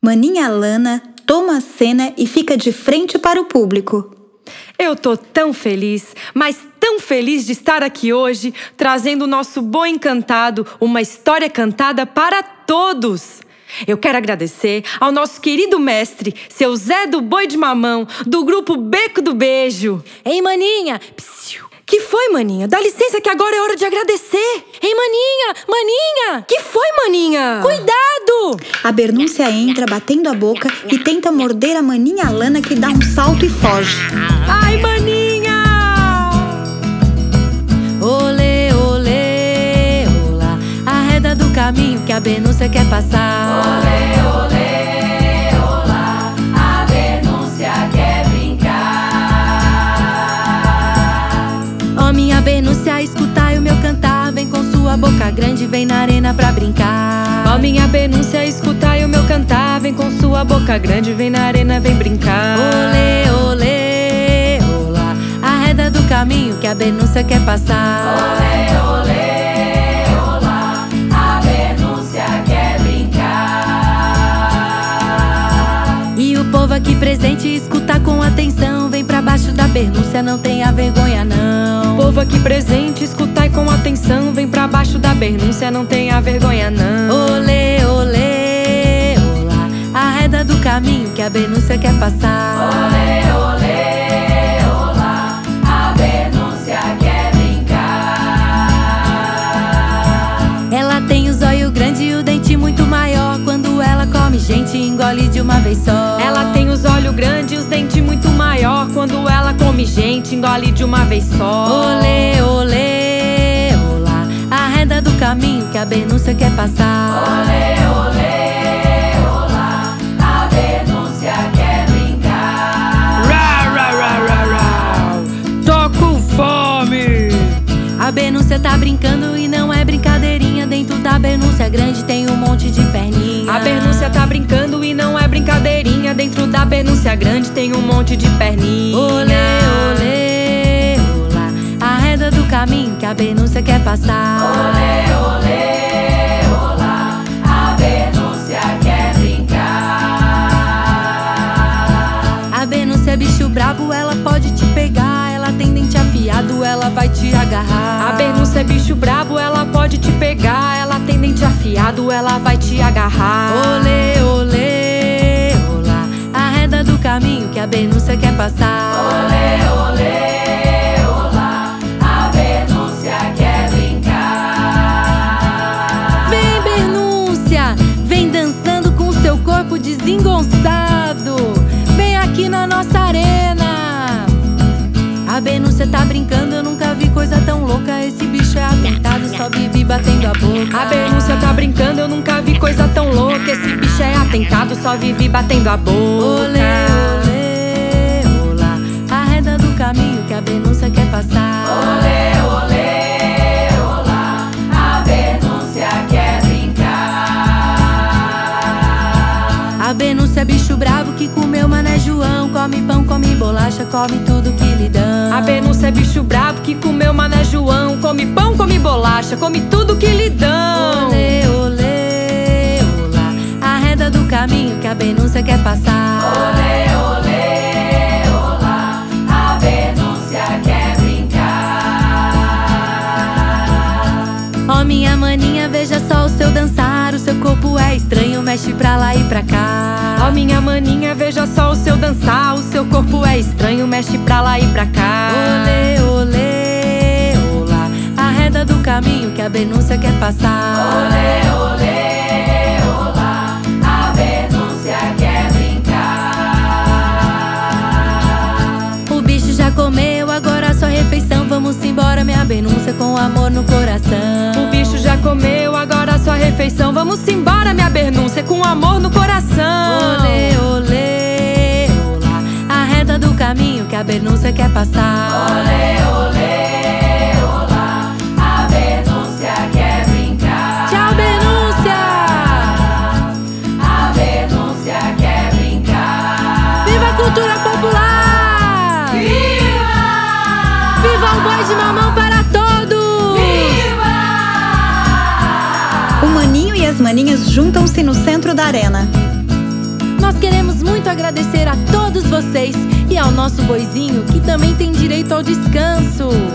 Maninha Lana toma a cena e fica de frente para o público. Eu tô tão feliz, mas tão feliz de estar aqui hoje, trazendo o nosso Boi Encantado, uma história cantada para todos. Eu quero agradecer ao nosso querido mestre, seu Zé do Boi de Mamão, do grupo Beco do Beijo. Ei, maninha! Psiu. Que foi, maninha? Dá licença que agora é hora de agradecer. Ei, maninha! Maninha! Que foi, maninha? Cuidado! A Bernúcia entra batendo a boca e tenta morder a Maninha Lana, que dá um salto e foge. Ai, maninha! Olê, olê, olá, arreda do caminho que a Bernúcia quer passar. Olê, olê, olá, a Bernúcia quer brincar. Ó, minha Bernúcia, escutai o meu cantar, vem com sua boca grande, vem na arena pra brincar. Ó, minha Bernúcia, escutai o meu cantar, vem com sua boca grande, vem na arena, vem brincar. Olê, olê, olá, arreda do caminho que a Bernúcia quer passar. Olê, olê, olá, a Bernúcia quer brincar. E o povo aqui presente escuta com atenção, vem pra baixo da Bernúcia, não tenha vergonha não. Povo aqui presente, escutai com atenção, vem pra baixo da Bernúcia, não tenha vergonha não. Olê, olê, olá, arreda do caminho que a Bernúcia quer passar. Olê, olê, olá, a Bernúcia quer brincar. Ela tem o zóio grande e o dente muito maior, quando ela come gente engole de uma vez só. Ela tem os olhos grandes e os dentes muito maior, quando ela come gente engole de uma vez só. Olê, olê, olá, arreda do caminho que a Bernúcia quer passar. Olê, olê, olá, a Bernúcia quer brincar. Tô com fome! A Bernúcia tá brincando e não é brincadeirinha, dentro da Bernúcia grande tem um monte de perninha. A Bernúcia tá brincando e não é brincadeirinha, dentro da Bernúcia grande tem um monte de perninha. Olê, olê, olá, arreda do caminho que a Bernúcia quer passar. Olê, olê, olá, a Bernúcia quer brincar. A Bernúcia é bicho brabo, ela pode te pegar, ela tem dente afiado, ela vai te agarrar. A Bernúcia é bicho brabo, ela pode te pegar, ela tem dente afiado, ela vai te agarrar. Olê, olê, olá, arreda do caminho que a Bernúcia quer passar. Olê, olê, olá, a Bernúcia quer brincar. Vem, Bernúcia, vem dançando com seu corpo desengonçado, vem aqui na nossa arena. A Bernúcia tá brincando, eu nunca vi coisa tão louca, esse bicho é atentado, só vive batendo a boca. A Bernúcia tá brincando, eu nunca vi coisa tão louca, esse bicho é atentado, só vive batendo a boca. Olê, olê, olá, arreda do caminho que a Bernúcia quer passar. Olê, olê, olá, a Bernúcia quer brincar. A Bernúcia é bicho bravo que comeu mané João, come pão, come bolacha, come tudo que lhe dão. A Bernúcia é bicho brabo que comeu mané João, come pão, come bolacha, come tudo que lhe dão. Olê, olê, olá, arreda do caminho que a Bernúcia quer passar. Olê, olê, olá, a Bernúcia quer brincar. Ó, minha maninha, veja só o seu dançar, o seu corpo é estranho, mexe pra lá e pra cá. Ó, minha maninha, veja só o seu dançar, o seu corpo é estranho, mexe pra lá e pra cá. Olê, olê, olá, arreda do caminho que a Bernúcia quer passar. Olê, olê, olá, a Bernúcia quer brincar. O bicho já comeu, agora a sua refeição, vamos embora, minha Bernúcia, com amor no coração. O bicho já comeu, agora a sua refeição, vamos embora, minha Bernúcia, com amor no coração. Olê, olê, olá, arreda do caminho que a Bernúcia quer passar. Olê, olê, olá, a Bernúcia quer brincar. Tchau, Bernúcia! A Bernúcia quer brincar. Viva a cultura popular! Viva! Viva o Boi de Mamão para todos! Viva! O Maninho e as Maninhas juntam-se no centro da arena. agradecer a todos vocês e ao nosso boizinho que também tem direito ao descanso.